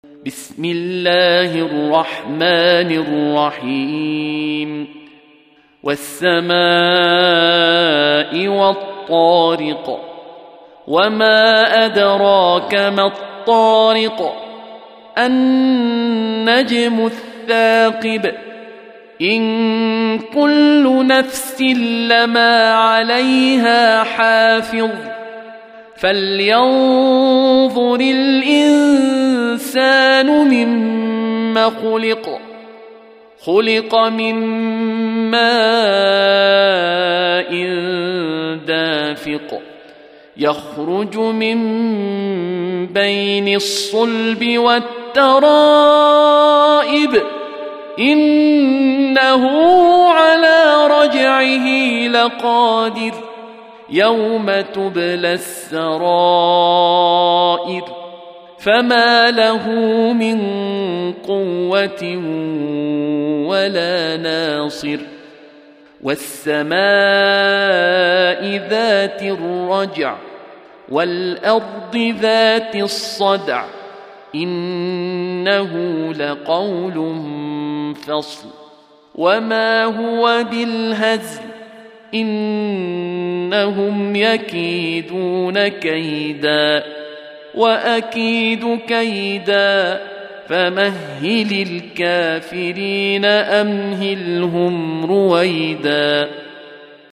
بسم الله الرحمن الرحيم والسماء والطارق وما أدراك ما الطارق النجم الثاقب إن كل نفس لما عليها حافظ فلينظر الإنسان مما خلق من ماء دافق يخرج من بين الصلب والترائب إنه على رجعه لقادر يوم تبلى السرائر فما له من قوة ولا ناصر والسماء ذات الرجع والأرض ذات الصدع إنه لقول فصل وما هو بالهزل إنهم يكيدون كيدا وأكيد كيدا فمهل الكافرين أمهلهم رويدا.